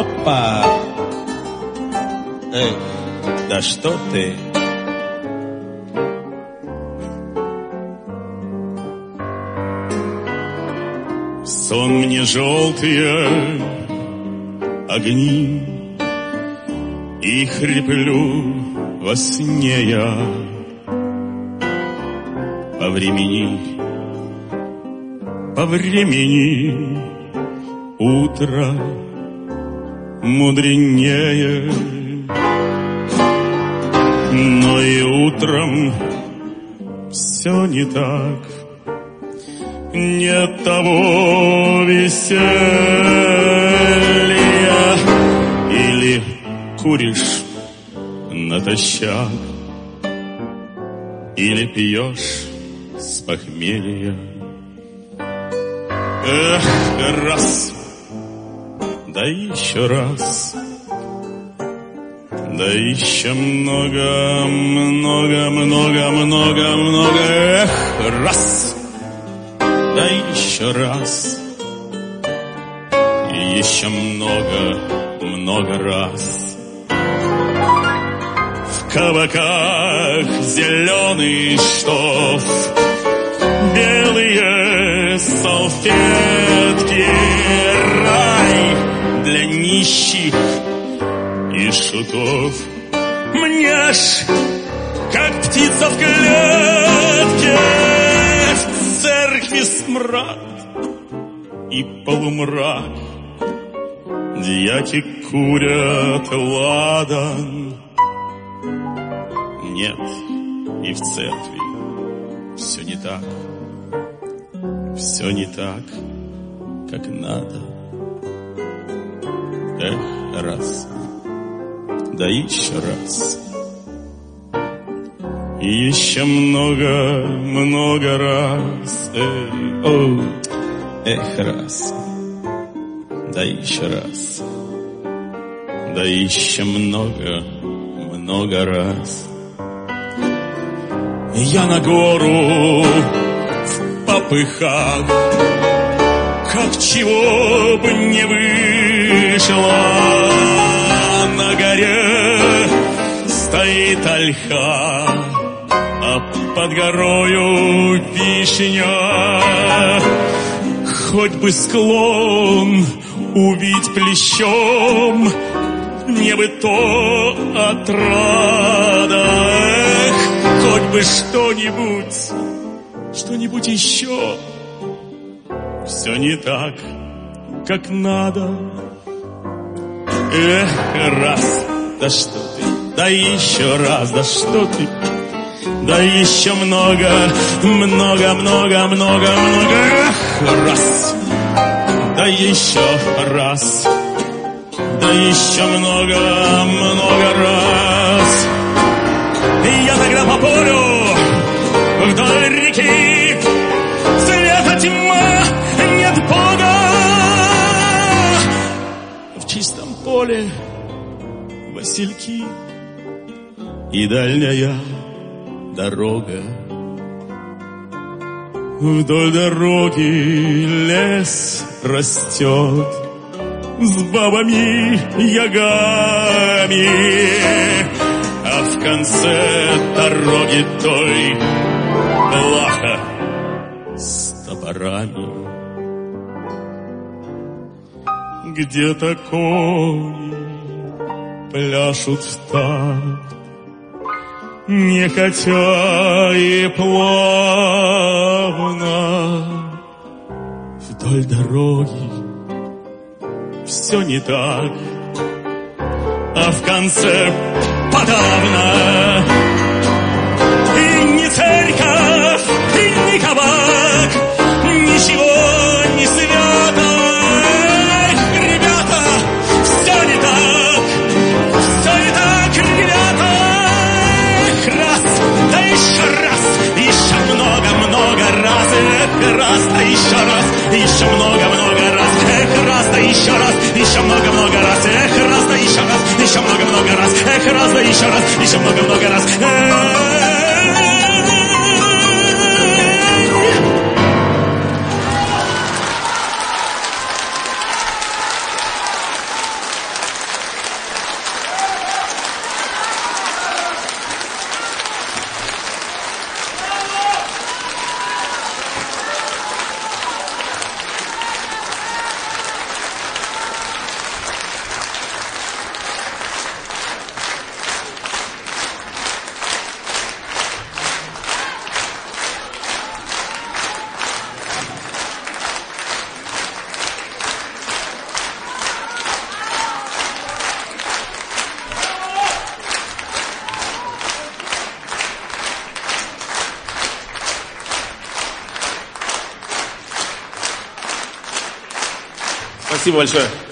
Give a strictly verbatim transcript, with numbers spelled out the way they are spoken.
Опа! Эй, да что ты? Сон мне желтые огни, и хриплю во сне я. По времени, по времени утро мудренее, но и утром все не так. Нет того веселья. Или куришь натощак, или пьешь с похмелья. Эх, раз, да еще раз, да еще много, много, много, много, много. Эх, раз, да еще раз, и еще много, много раз. В кабаках зеленый штоф, белые салфетки, рай для нищих и шутов. Мне ж, как птица в клетке, в церкви смрад и полумрак. Дьяки курят ладан. Нет, и в церкви все не так. Все не так, как надо. Эх, раз, да еще раз, и еще много, много раз. Эй, о, эх, раз, да еще раз, да еще много, много раз. Я на гору в попыхах, как чего бы не вышло. На горе стоит ольха, а под горою вишня. Хоть бы склон увидь плещом, мне бы то отрада. Эх, хоть бы что-нибудь, что-нибудь еще. Все не так, как надо. Эх, раз, да что ты, да еще раз, да что ты, да еще много, много, много, много, много. Эх, раз, да еще раз, да еще много, много раз. И я тогда по полю вдоль реки, света тьма, нет Бога. В чистом поле васильки и дальняя дорога. Вдоль дороги лес растет с бабами ягами, а в конце дороги той плаха с топорами. Где-то кони пляшут в такт, нехотя и плавно. Вдоль дороги все не так, а в конце подавно. И ни церковь, и ни кабак, ничего не свято. Ребята, все не так, все не так, ребята. Раз, да еще раз, еще много-много раз. Эх, раз, да еще раз, еще много-много раз. Эх, раз, да еще раз, еще много-много раз. Эх, раз, да еще раз, еще много-много раз. Эх, раз, да еще раз, еще много-много раз. Спасибо большое.